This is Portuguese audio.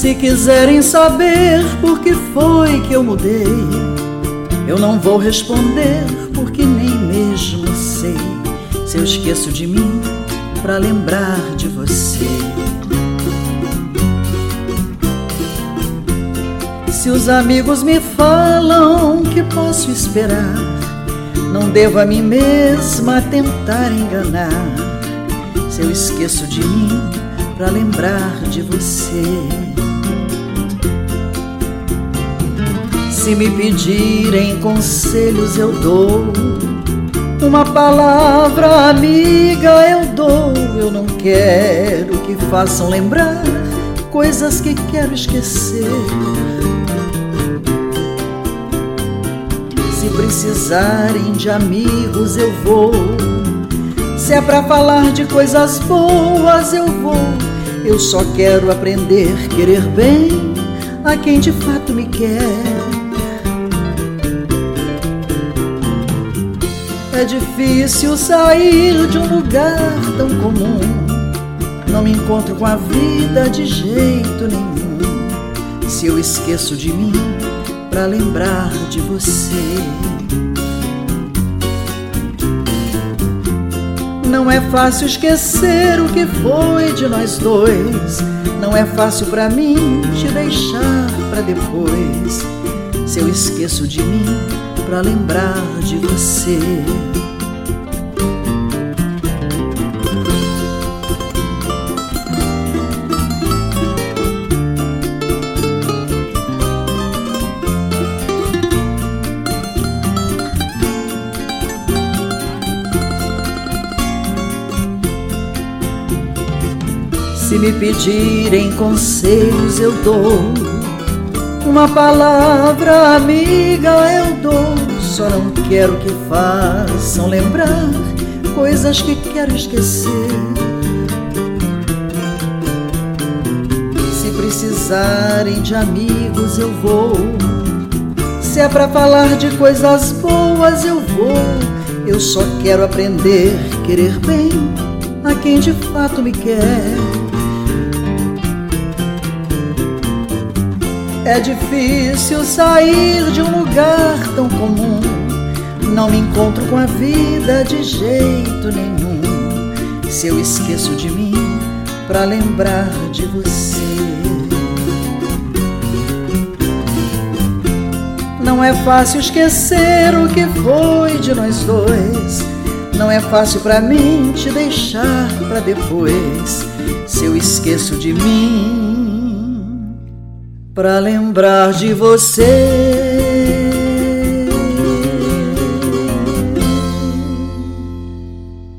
Se quiserem saber por que foi que eu mudei, eu não vou responder, porque nem mesmo sei se eu esqueço de mim pra lembrar de você. Se os amigos me falam que posso esperar, não devo a mim mesma tentar enganar. Se eu esqueço de mim pra lembrar de você. Se me pedirem conselhos eu dou, uma palavra amiga eu dou. Eu não quero que façam lembrar coisas que quero esquecer. Se precisarem de amigos eu vou, se é pra falar de coisas boas eu vou. Eu só quero aprender a querer bem a quem de fato me quer. É difícil sair de um lugar tão comum, não me encontro com a vida de jeito nenhum. Se eu esqueço de mim pra lembrar de você. Não é fácil esquecer o que foi de nós dois, não é fácil pra mim te deixar pra depois. Se eu esqueço de mim pra lembrar de você. Se me pedirem conselhos eu dou, uma palavra amiga eu dou. Só não quero que façam lembrar coisas que quero esquecer. Se precisarem de amigos eu vou, se é pra falar de coisas boas eu vou. Eu só quero aprender a querer bem a quem de fato me quer. É difícil sair de um lugar tão comum, não me encontro com a vida de jeito nenhum. Se eu esqueço de mim pra lembrar de você. Não é fácil esquecer o que foi de nós dois, não é fácil pra mim te deixar pra depois. Se eu esqueço de mim pra lembrar de você.